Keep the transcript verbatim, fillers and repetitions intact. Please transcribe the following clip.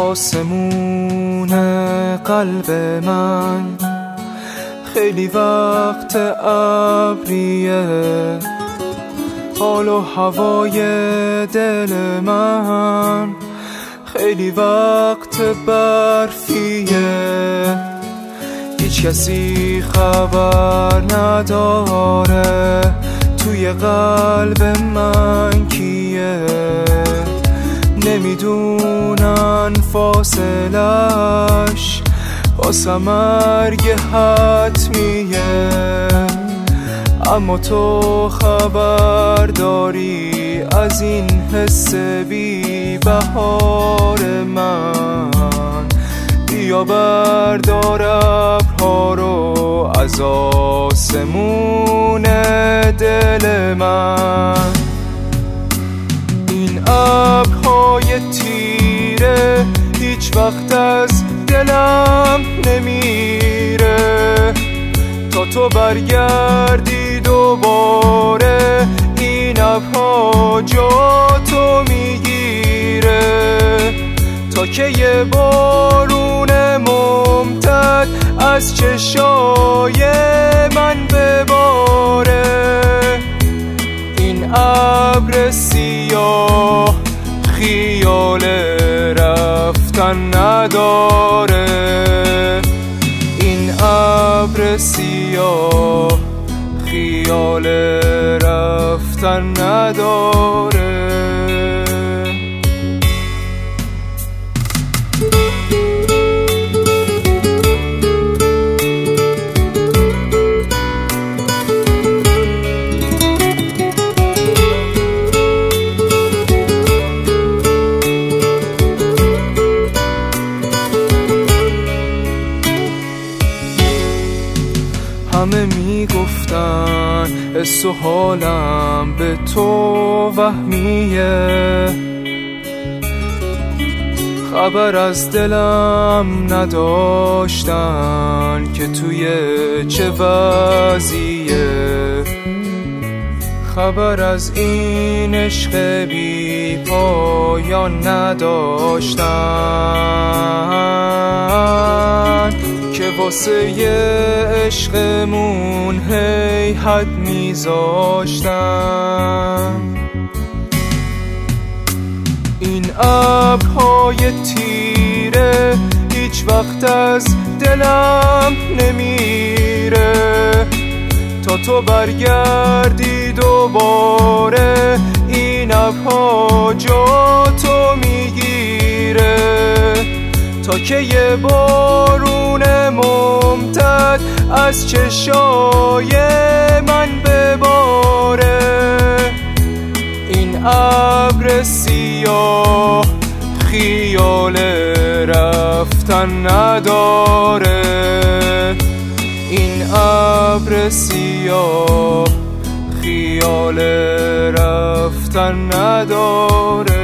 آسمون قلب من خیلی وقت ابریه، حال و هوای دل من خیلی وقت برفیه. هیچ کسی خبر نداره توی قلب من کیه، نمیدونن فاصلش واسه مرگ حتمیه. اما تو خبر داری از این حس بی بهار من، بیا بردار ابرها رو از آسمون دل من. این ابرهای تیره هیچ وقت از دلم نمیره، تا تو برگردی دوباره این ابرها جا تو میگیره. تا که یه بارون ممتد از چشای من بباره، این ابر سیاه خیال رفتن نداره، این ابر سیاه خیال رفتن نداره. همه میگفتن حس و حالم به تو وهمیه، خبر از دلم نداشتن که توی چه وضعیه. خبر از این عشق بی پایان نداشتن که واسه یه عشقمون هی حد میذاشتن. این ابرهای تیره هیچ وقت از دلم نمیره، تا تو برگردی دوباره این ابرها جا تو میگیره. تا که یه بارون ممتد از چشای من بباره، این ابر سیاه خیال رفتن نداره، این ابر سیاه خیال رفتن نداره.